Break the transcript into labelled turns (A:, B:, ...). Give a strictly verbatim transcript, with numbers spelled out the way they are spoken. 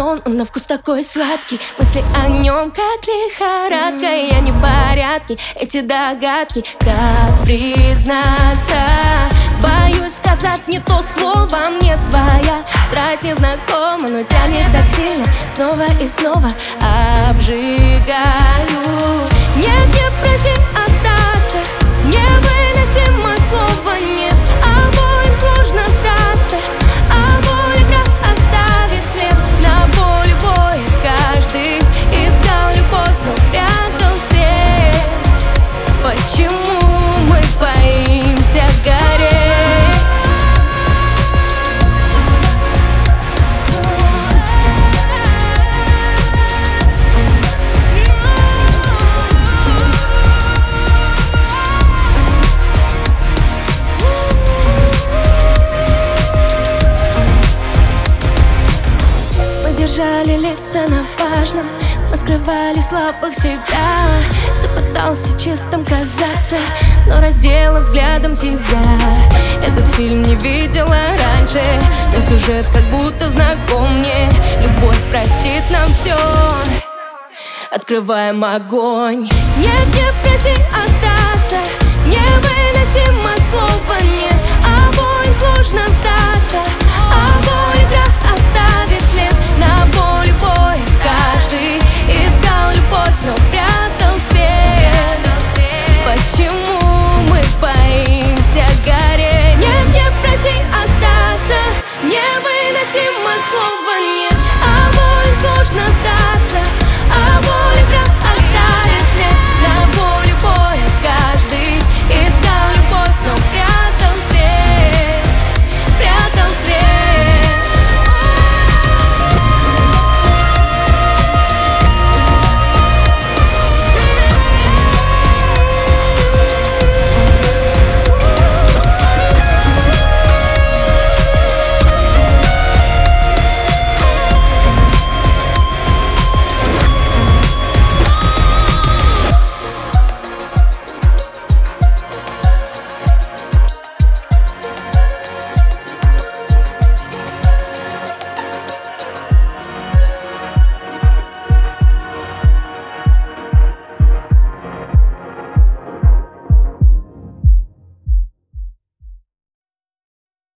A: сон, он на вкус такой сладкий. Мысли о нем как лихорадка, и я не в порядке, эти догадки. Как признаться? Боюсь сказать не то слово, мне твоя страсть незнакома, но тянет так сильно, снова и снова обжигаюсь. Нет, не проси остаться, невыносимо слово нет. Обоим сложно сдаться, а боль игра оставит след. На поле боя каждый искал любовь, но прятал свет. Почему мы боимся гореть? Держали лица на важном, мы скрывали слабых себя. Ты пытался чистым казаться, но разделом взглядом тебя. Этот фильм не видела раньше, но сюжет как будто знаком мне. Любовь простит нам все, открываем огонь. Нет, не проси остаться, невыносимо слова нет. Обоим сложно сдаться, а боль игра оставит след. На поле боя каждый искал любовь, но